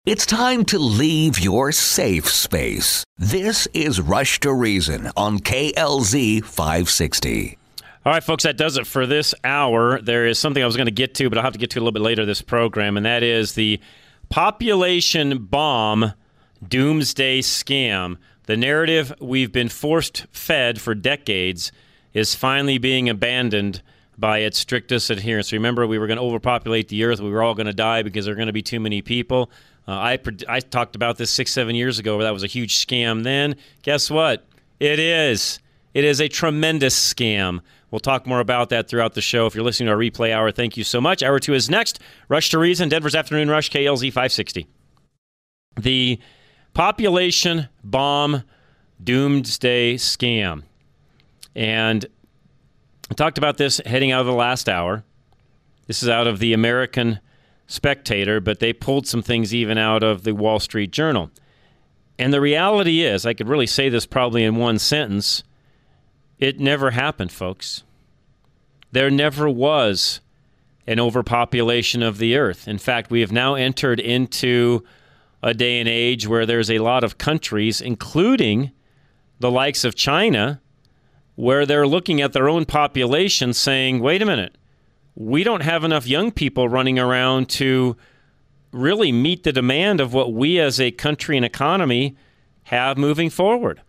It's time to leave your safe space. This is Rush to Reason on KLZ 560. All right, folks, that does it for this hour. There is something I was going to get to, but I'll have to get to a little bit later this program, and that is the population bomb doomsday scam. The narrative we've been force-fed for decades is finally being abandoned by its strictest adherents. Remember, we were going to overpopulate the earth. We were all going to die because there are going to be too many people. I talked about this 6-7 years ago where that was a huge scam then. Guess what? It is. It is a tremendous scam. We'll talk more about that throughout the show. If you're listening to our replay hour, thank you so much. Hour 2 is next. Rush to Reason, Denver's Afternoon Rush, KLZ 560. The population bomb doomsday scam. And I talked about this heading out of the last hour. This is out of the American Spectator, but they pulled some things even out of the Wall Street Journal. And the reality is, I could really say this probably in one sentence, it never happened, folks. There never was an overpopulation of the earth. In fact, we have now entered into a day and age where there's a lot of countries, including the likes of China, where they're looking at their own population saying, wait a minute, we don't have enough young people running around to really meet the demand of what we as a country and economy have moving forward.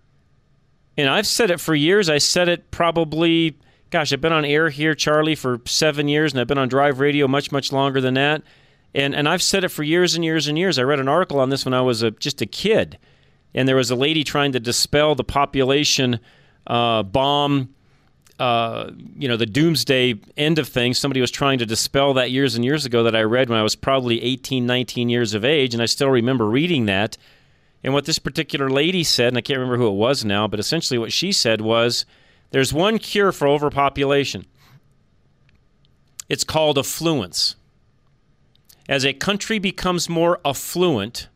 And I've said it for years. I said it probably, I've been on air here, Charlie, for 7 years, and I've been on Drive Radio much, much longer than that. And I've said it for years and years and years. I read an article on this when I was just a kid, and there was a lady trying to dispel the population bomb, the doomsday end of things. Somebody was trying to dispel that years and years ago that I read when I was probably 18, 19 years of age, and I still remember reading that. And what this particular lady said, and I can't remember who it was now, but essentially what she said was, there's one cure for overpopulation. It's called affluence. As a country becomes more affluent,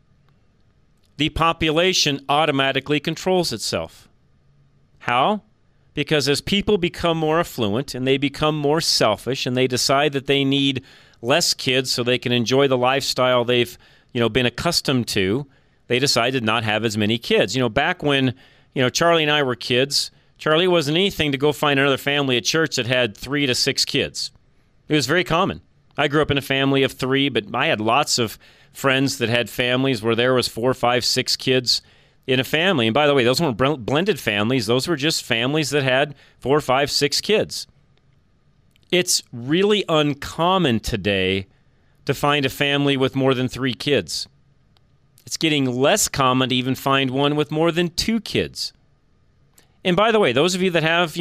the population automatically controls itself. How? Because as people become more affluent and they become more selfish and they decide that they need less kids so they can enjoy the lifestyle they've, been accustomed to, they decide to not have as many kids. Back when, Charlie and I were kids, Charlie wasn't anything to go find another family at church that had 3 to 6 kids. It was very common. I grew up in a family of 3, but I had lots of friends that had families where there was 4, 5, 6 kids in a family. And by the way, those weren't blended families. Those were just families that had 4, 5, 6 kids. It's really uncommon today to find a family with more than 3 kids. It's getting less common to even find one with more than 2 kids. And by the way, those of you that have,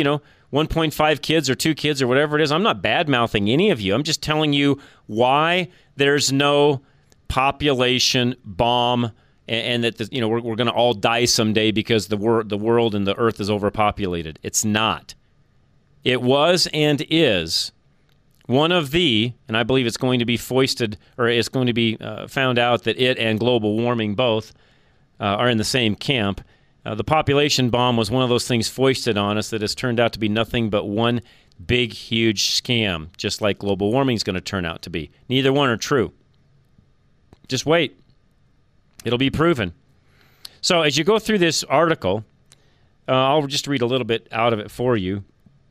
1.5 kids or 2 kids or whatever it is, I'm not bad-mouthing any of you. I'm just telling you why there's no population bomb and that we're going to all die someday because the world and the earth is overpopulated. It's not. It was and is one of the, and I believe it's going to be foisted, or it's going to be found out that it and global warming both are in the same camp. The population bomb was one of those things foisted on us that has turned out to be nothing but one big, huge scam, just like global warming is going to turn out to be. Neither one are true. Just wait. It'll be proven. So as you go through this article, I'll just read a little bit out of it for you.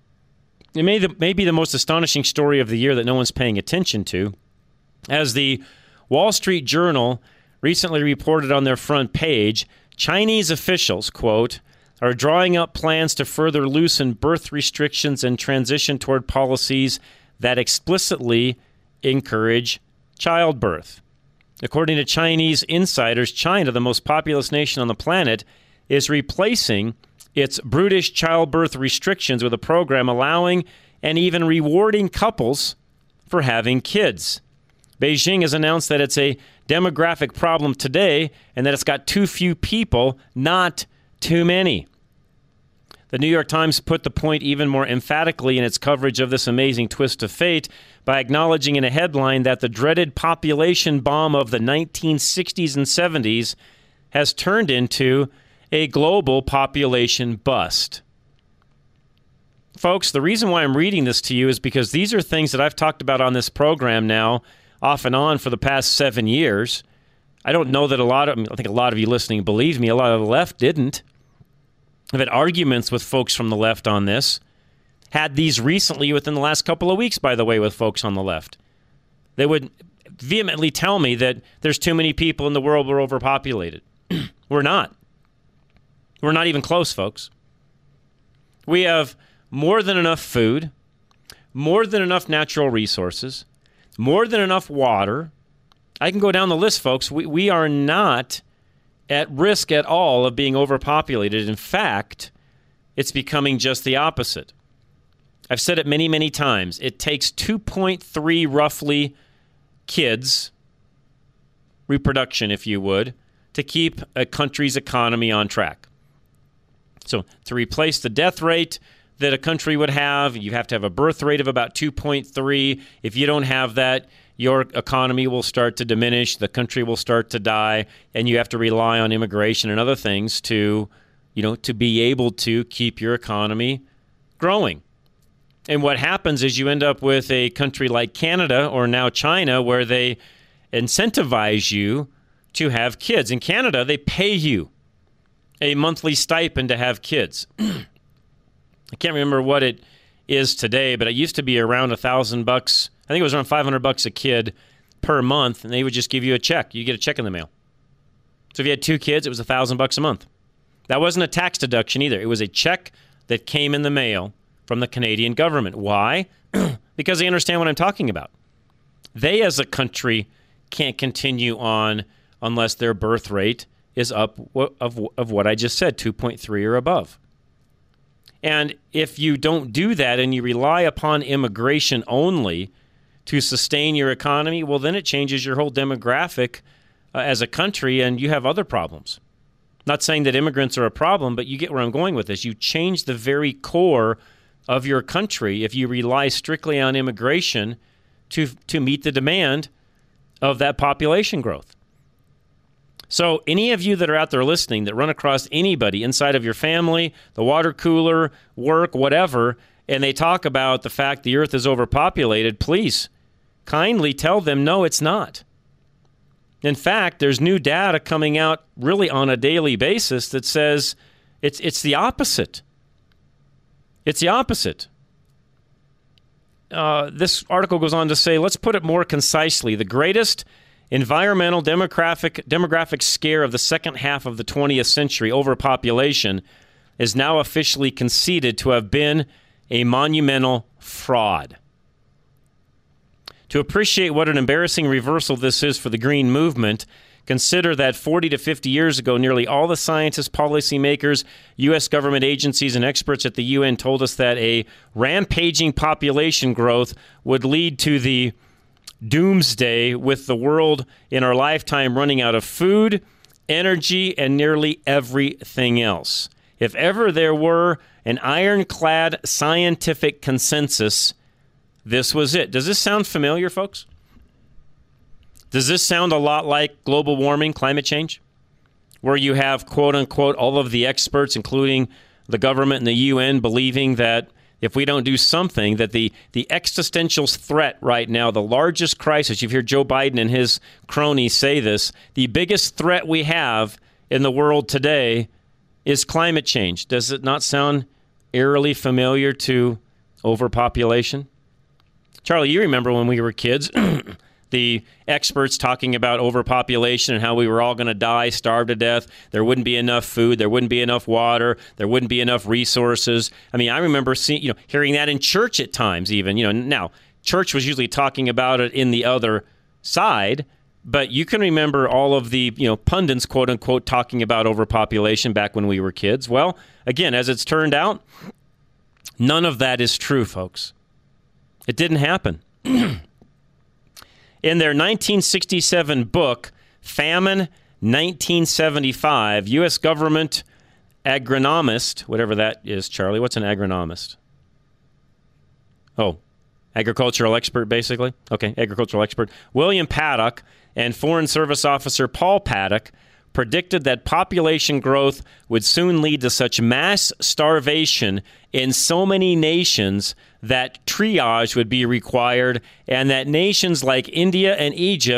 It may be the most astonishing story of the year that no one's paying attention to. As the Wall Street Journal recently reported on their front page, Chinese officials, quote, are drawing up plans to further loosen birth restrictions and transition toward policies that explicitly encourage childbirth. According to Chinese insiders, China, the most populous nation on the planet, is replacing its brutish childbirth restrictions with a program allowing and even rewarding couples for having kids. Beijing has announced that it's a demographic problem today and that it's got too few people, not too many. The New York Times put the point even more emphatically in its coverage of this amazing twist of fate by acknowledging in a headline that the dreaded population bomb of the 1960s and 70s has turned into a global population bust. Folks, the reason why I'm reading this to you is because these are things that I've talked about on this program now off and on for the past 7 years. I don't know that I think a lot of you listening believe me, a lot of the left didn't. I've had arguments with folks from the left on this. Had these recently within the last couple of weeks, by the way, with folks on the left. They would vehemently tell me that there's too many people in the world, we're overpopulated. We're not. We're not even close, folks. We have more than enough food, more than enough natural resources, more than enough water. I can go down the list, folks. We are not at risk at all of being overpopulated. In fact, it's becoming just the opposite. I've said it many, many times. It takes 2.3 roughly kids, reproduction, if you would, to keep a country's economy on track. So to replace the death rate that a country would have, you have to have a birth rate of about 2.3. If you don't have that, your economy will start to diminish, the country will start to die, and you have to rely on immigration and other things to be able to keep your economy growing. And what happens is you end up with a country like Canada or now China where they incentivize you to have kids. In Canada, they pay you a monthly stipend to have kids. I can't remember what it is today, but it used to be around $1,000. I think it was around $500 a kid per month, and they would just give you a check. You get a check in the mail. So if you had 2 kids, it was $1,000 a month. That wasn't a tax deduction either. It was a check that came in the mail from the Canadian government. Why? Because they understand what I'm talking about. They, as a country, can't continue on unless their birth rate is up of what I just said, 2.3 or above. And if you don't do that and you rely upon immigration only to sustain your economy, well, then it changes your whole demographic as a country, and you have other problems. Not saying that immigrants are a problem, but you get where I'm going with this. You change the very core of your country if you rely strictly on immigration to meet the demand of that population growth. So any of you that are out there listening that run across anybody inside of your family, the water cooler, work, whatever, and they talk about the fact the earth is overpopulated, please kindly tell them, no, it's not. In fact, there's new data coming out really on a daily basis that says it's the opposite. It's the opposite. This article goes on to say, let's put it more concisely, the greatest environmental demographic scare of the second half of the 20th century, overpopulation, is now officially conceded to have been a monumental fraud. To appreciate what an embarrassing reversal this is for the green movement, consider that 40 to 50 years ago, nearly all the scientists, policymakers, U.S. government agencies, and experts at the UN told us that a rampaging population growth would lead to the doomsday, with the world in our lifetime running out of food, energy, and nearly everything else. If ever there were an ironclad scientific consensus, this was it. Does this sound familiar, folks? Does this sound a lot like global warming, climate change, where you have, quote unquote, all of the experts, including the government and the UN, believing that if we don't do something, that the existential threat right now, the largest crisis, you've heard Joe Biden and his cronies say this, the biggest threat we have in the world today is climate change. Does it not sound eerily familiar to overpopulation? Charlie, you remember when we were kids, the experts talking about overpopulation and how we were all going to die, starve to death. There wouldn't be enough food. There wouldn't be enough water. There wouldn't be enough resources. I mean, I remember hearing that in church at times even. Now, church was usually talking about it in the other side, but you can remember all of the, pundits, quote unquote, talking about overpopulation back when we were kids. Well, again, as it's turned out, none of that is true, folks. It didn't happen. In their 1967 book, Famine 1975, U.S. government agronomist, whatever that is, Charlie, what's an agronomist? Oh, agricultural expert, basically? Okay, agricultural expert. William Paddock and Foreign Service Officer Paul Paddock predicted that population growth would soon lead to such mass starvation in so many nations that triage would be required, and that nations like India and Egypt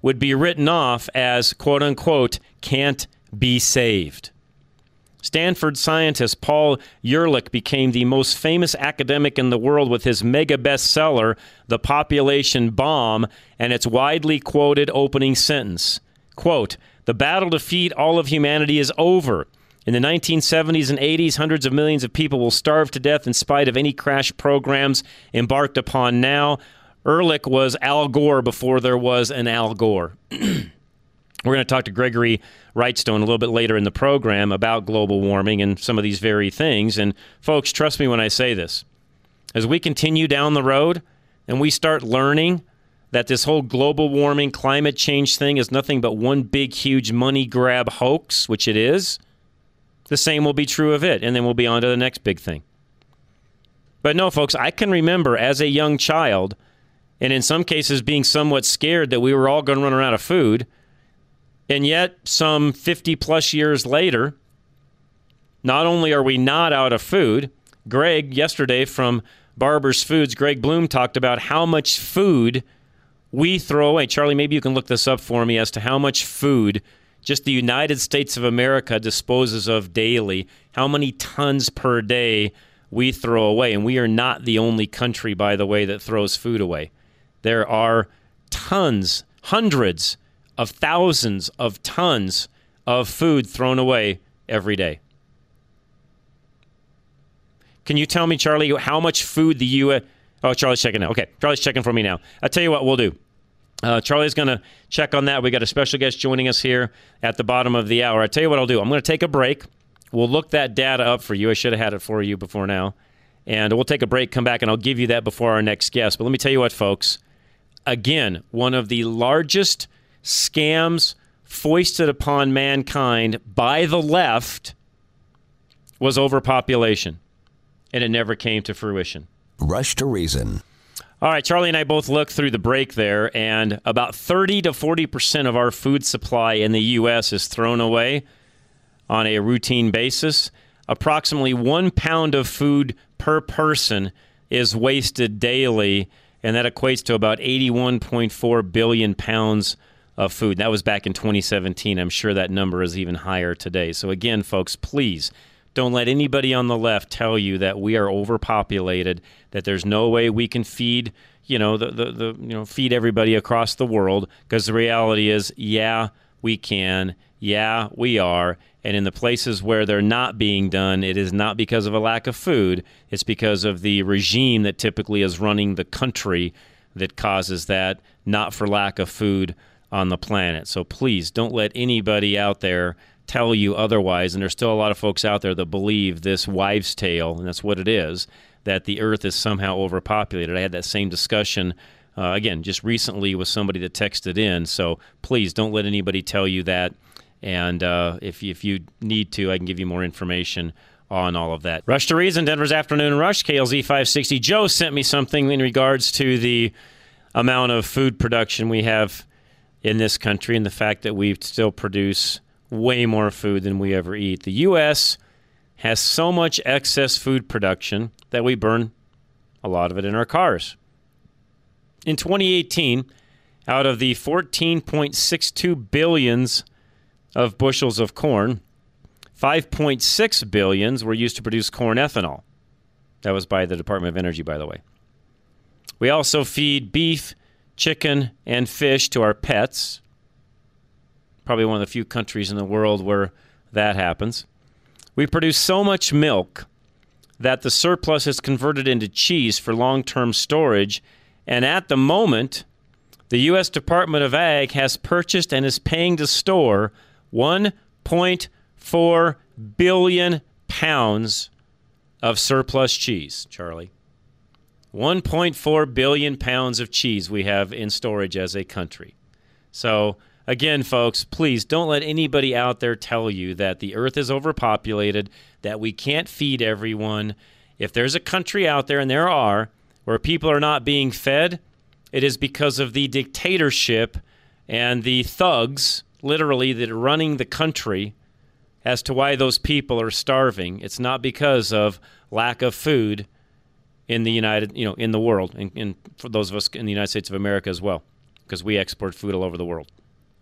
would be written off as, quote-unquote, can't be saved. Stanford scientist Paul Ehrlich became the most famous academic in the world with his mega bestseller, The Population Bomb, and its widely quoted opening sentence. Quote, "The battle to feed all of humanity is over. In the 1970s and 80s, hundreds of millions of people will starve to death in spite of any crash programs embarked upon now." Ehrlich was Al Gore before there was an Al Gore. We're going to talk to Gregory Wrightstone a little bit later in the program about global warming and some of these very things. And folks, trust me when I say this. As we continue down the road and we start learning that this whole global warming, climate change thing is nothing but one big, huge money grab hoax, which it is, the same will be true of it. And then we'll be on to the next big thing. But no, folks, I can remember as a young child, and in some cases being somewhat scared that we were all going to run out of food. And yet, some 50-plus years later, not only are we not out of food, Greg, yesterday from Barber's Foods, Greg Bloom talked about how much food we throw away. Charlie, maybe you can look this up for me as to how much food just the United States of America disposes of daily, how many tons per day we throw away. And we are not the only country, by the way, that throws food away. There are tons, hundreds of thousands of tons of food thrown away every day. Can you tell me, Charlie, how much food the U.S. Oh, Charlie's checking now. Okay, Charlie's checking for me now. I'll tell you what we'll do. Charlie's going to check on that. We got a special guest joining us here at the bottom of the hour. I'll tell you what I'll do. I'm going to take a break. We'll look that data up for you. I should have had it for you before now. And we'll take a break, come back, and I'll give you that before our next guest. But let me tell you what, folks. Again, one of the largest scams foisted upon mankind by the left was overpopulation, and it never came to fruition. Rush to Reason. All right, Charlie and I both looked through the break there, and about 30 to 40% of our food supply in the U.S. is thrown away on a routine basis. Approximately 1 pound of food per person is wasted daily, and that equates to about 81.4 billion pounds of food. That was back in 2017. I'm sure that number is even higher today. So again, folks, please don't let anybody on the left tell you that we are overpopulated, that there's no way we can feed, feed everybody across the world, because the reality is, yeah, we can. Yeah, we are. And in the places where they're not being done, it is not because of a lack of food. It's because of the regime that typically is running the country that causes that, not for lack of food on the planet. So please don't let anybody out there tell you otherwise. And there's still a lot of folks out there that believe this wives' tale, and that's what it is, that the earth is somehow overpopulated. I had that same discussion, again, just recently with somebody that texted in. So please don't let anybody tell you that. And if you need to, I can give you more information on all of that. Rush to Reason, Denver's Afternoon Rush, KLZ 560. Joe sent me something in regards to the amount of food production we have in this country and the fact that we still produce way more food than we ever eat. The U.S. has so much excess food production that we burn a lot of it in our cars. In 2018, out of the 14.62 billions of bushels of corn, 5.6 billions were used to produce corn ethanol. That was by the Department of Energy, by the way. We also feed beef, chicken, and fish to our pets. Probably one of the few countries in the world where that happens. We produce so much milk that the surplus is converted into cheese for long-term storage. And at the moment, the U.S. Department of Ag has purchased and is paying to store 1.4 billion pounds of surplus cheese, Charlie. 1.4 billion pounds of cheese we have in storage as a country. So, again, folks, please don't let anybody out there tell you that the earth is overpopulated, that we can't feed everyone. If there's a country out there, and there are, where people are not being fed, it is because of the dictatorship and the thugs, literally, that are running the country as to why those people are starving. It's not because of lack of food in the in the world, and for those of us in the United States of America as well. because we export food all over the world.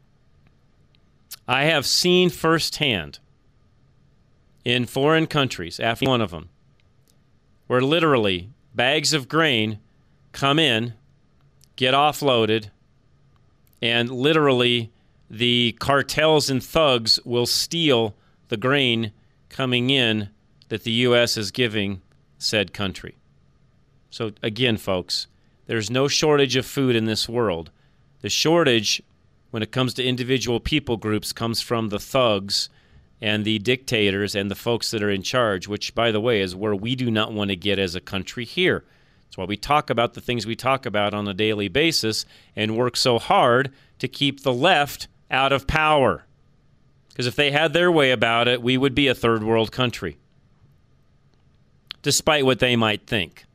I have seen firsthand in foreign countries, after one of them, where literally bags of grain come in, get offloaded, and literally the cartels and thugs will steal the grain coming in that the U.S. is giving said country. So again, folks, there's no shortage of food in this world. The shortage, when it comes to individual people groups, comes from the thugs and the dictators and the folks that are in charge, which, by the way, is where we do not want to get as a country here. That's why we talk about the things we talk about on a daily basis and work so hard to keep the left out of power. Because if they had their way about it, we would be a third world country, despite what they might think.